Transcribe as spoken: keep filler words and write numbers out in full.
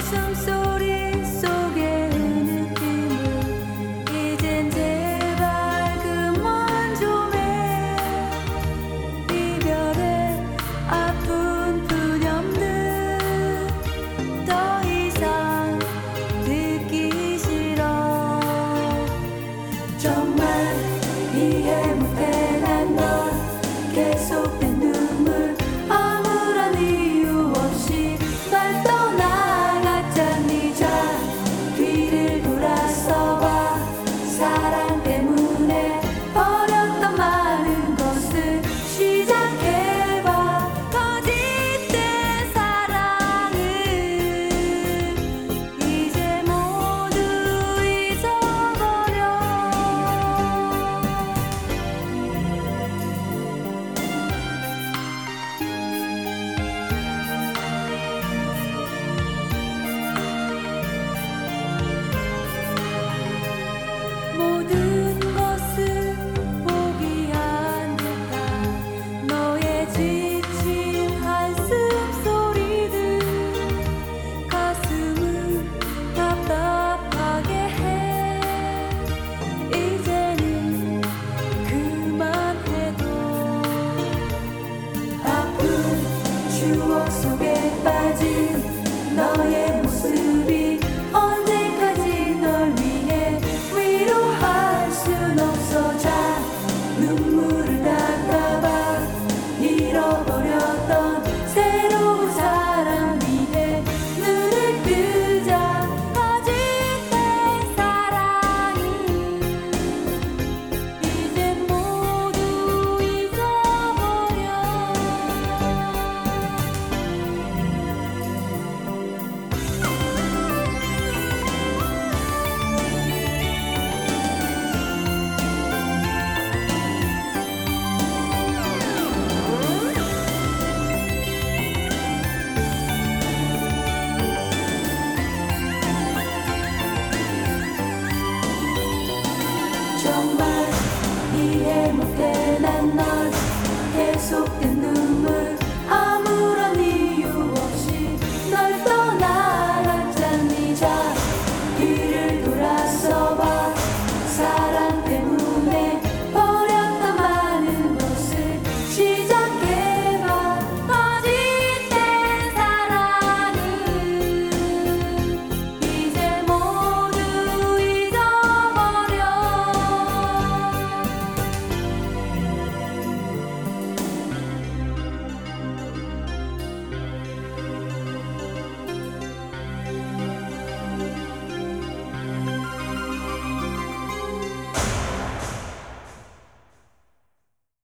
숨소리 속의 느낌을 이젠 제발 그만 좀 해. 이별의 아픈 푸념들 더 이상 듣기 싫어. 정말 이해 못해 난 넌 계속된 눈물 아무런 이유 없이 날 떠나갔잖니. 자 뒤를 돌아서 봐. 사랑 때문에 버렸던 많은 것을 시작해봐. 거짓된 사랑을 이제 모두 잊어버려. 모든 것을 포기한 듯한 너의 지친 한숨 소리들 가슴을 답답하게 해. 이제는 그만해도 아픈 추억 속에 빠진 너의 모습이 언제까지 널 위해 위로할 순 없어. 자 눈물을 닦아봐. 잃어버렸던 새로운 사람 위해 눈을 뜨자. 거짓된 사랑을 이젠 모두 잊어버려. 정말 이해 못해 난 널 계속된